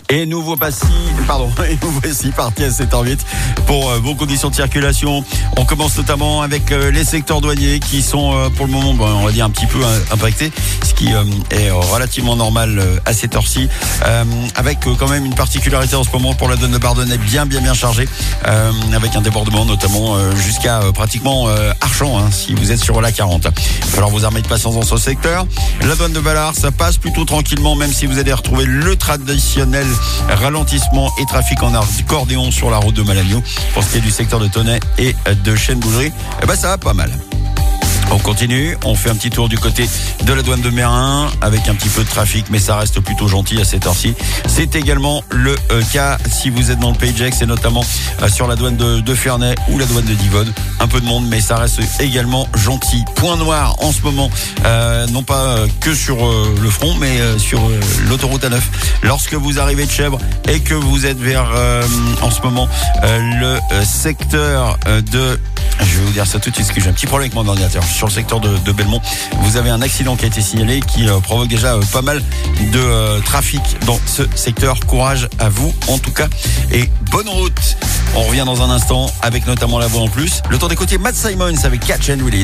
Et nous voici partis à 7h08 pour vos conditions de circulation. On commence notamment avec les secteurs douaniers qui sont pour le moment, on va dire, un petit peu impactés, ce qui est relativement normal à cette heure-ci, avec quand même une particularité en ce moment pour la douane de Bardonnay bien chargée, avec un débordement notamment jusqu'à pratiquement Archamps, si vous êtes sur la 40. Il va falloir vous armer de patience dans ce secteur. La douane de Balard, ça passe plutôt tranquillement, même si vous allez retrouver le traditionnel ralentissement et trafic en accordéon sur la route de Malagno. Pour ce qui est du secteur de Tonnet et de Chêne-Bougerie, ça va pas mal. On continue, on fait un petit tour du côté de la douane de Meyrin avec un petit peu de trafic, mais ça reste plutôt gentil à cette heure-ci. C'est également le cas si vous êtes dans le Pays de Gex et notamment sur la douane de Ferney ou la douane de Divonne. Un peu de monde, mais ça reste également gentil. Point noir en ce moment, non pas que sur le front, mais sur l'autoroute A9. Lorsque vous arrivez de Chèvres et que vous êtes vers, en ce moment, le secteur de... Je vais vous dire ça tout de suite, parce que j'ai un petit problème avec mon ordinateur. Sur le secteur de Belmont, vous avez un accident qui a été signalé qui provoque déjà pas mal de trafic dans ce secteur. Courage à vous, en tout cas, et bonne route. On revient dans un instant avec notamment la voix en plus. Le temps d'écouter Matt Simons avec Catch and Release.